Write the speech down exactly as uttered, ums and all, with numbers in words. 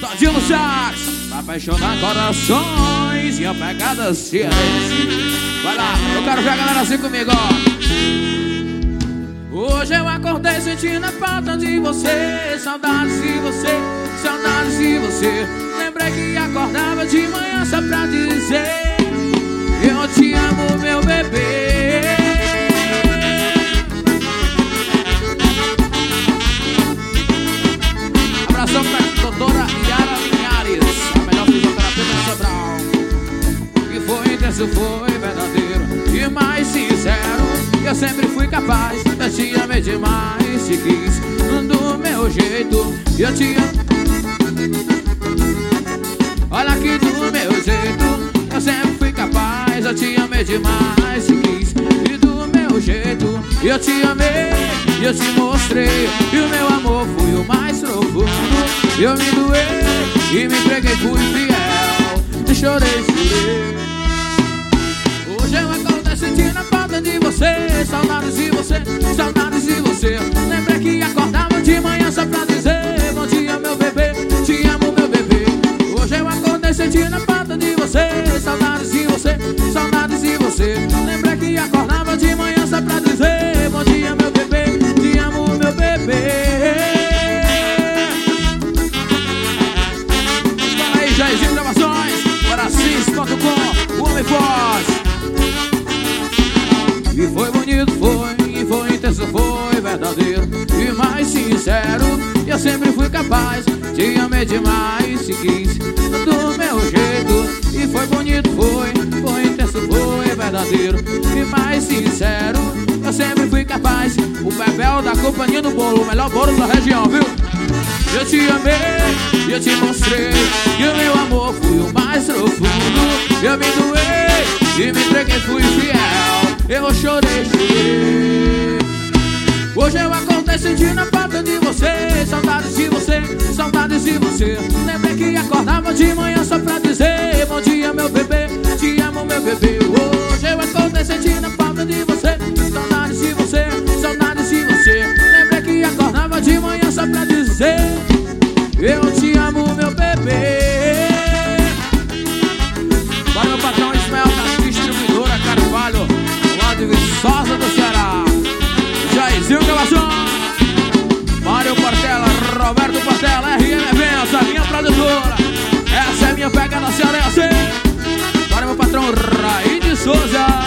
Todinho no sax, pra apaixonar corações e a pegada cearense. Vai lá, eu quero ver a galera assim comigo, ó. Hoje eu acordei sentindo a falta de você, saudades de você, saudades de você. Lembrei que acordava de manhã só pra dizer eu te amo, meu bebê. Abração pra doutora Yara Linhares, a melhor fisioterapeuta de Sobral. Que foi intenso, foi verdadeiro e mais sincero. Eu sempre fui capaz, eu te amei demais, te quis do meu jeito. Eu te amo. Olha aqui do meu jeito, eu sempre fui capaz, eu te amei demais, te quis e do meu jeito. Eu te amei, eu te mostrei, e o meu amor foi o mais profundo. Eu me doei e me entreguei, fui fiel, e chorei, chorei. Hoje eu acordei sentindo a falta de você, saudades de você, saudades de você. Lembrei que acordava de manhã só pra dizer bom dia, meu bebê, te amo, meu bebê. Hoje eu acordei sentindo a falta de você, saudades de você, saudades de você. Lembrei que acordava de manhã só pra dizer bom dia, meu bebê, te amo, meu bebê. Fala aí, Jairzinho Gravações, Guaracis ponto com, o homem forte. E foi bonito, foi, e foi intenso, foi verdadeiro e mais sincero. Eu sempre fui capaz, te amei demais, te quis do meu jeito. E foi bonito, foi, foi intenso, foi verdadeiro e mais sincero. Eu sempre fui capaz. O Bebel da Companhia do Bolo, o melhor bolo da região, viu? Eu te amei, eu te mostrei, e o meu amor foi o mais profundo. Eu me doei e me entreguei, fui fiel. Eu chorei, chorei. Hoje eu acordei sentindo a falta de você, saudades de você, saudades de você. Lembrei que acordava de manhã só pra dizer bom dia, meu bebê, te amo, meu bebê. Hoje eu acordei sentindo a falta de você, saudades de você, saudades de você. Lembrei que acordava de manhã só pra dizer eu te amo, meu bebê. Para meu patrão Ismael da distribuidora Carvalho, lá de Viçosa do Ceará. Jairzinho Gravação, Mário Portela, Roberto Portela, R M Eventos, a minha produtora. Essa é minha pegada cearense. Para meu patrão Raí de Souza.